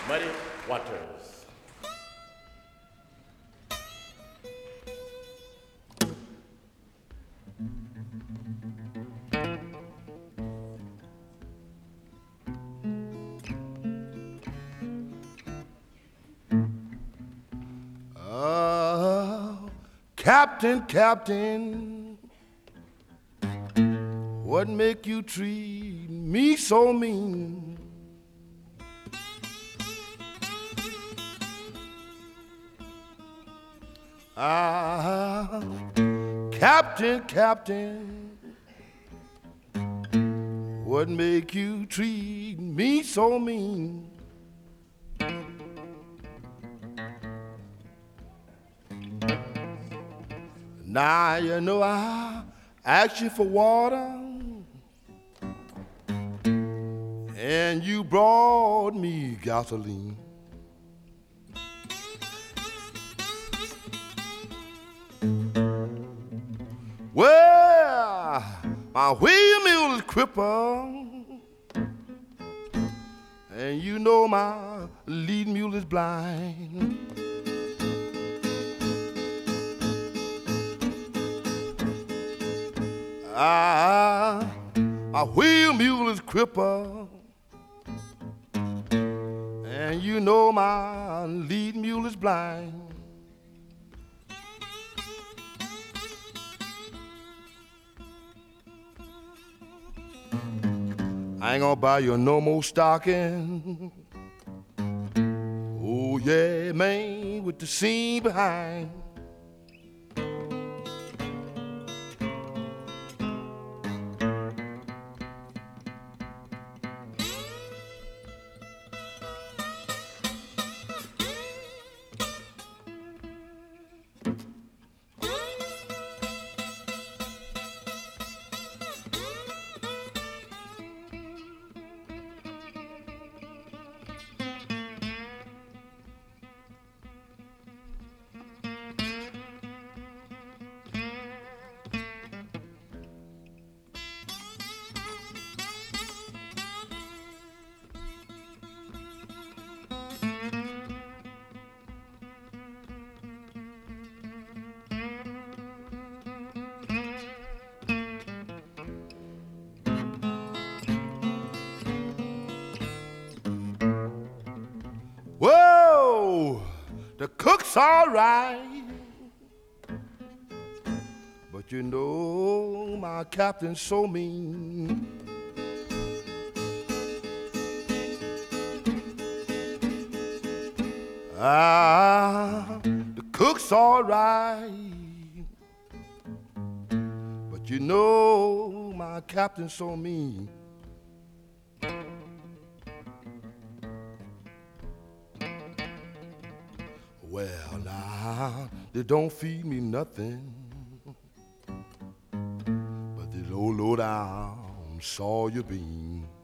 Muddy Waters. Captain, Captain, what make you treat me so mean? Captain, Captain, what make you treat me so mean? Now you know I asked you for water, and you brought me gasoline. Well, my wheel mule is crippled, and you know my lead mule is blind. My wheel mule is crippled, and you know my lead mule is blind. I ain't gonna buy you no more stocking. Oh yeah, man, with the seam behind. Whoa, the cook's all right, but you know my captain's so mean. The cook's all right, but you know my captain's so mean. Well, now, they don't feed me nothing but this low down soya bean.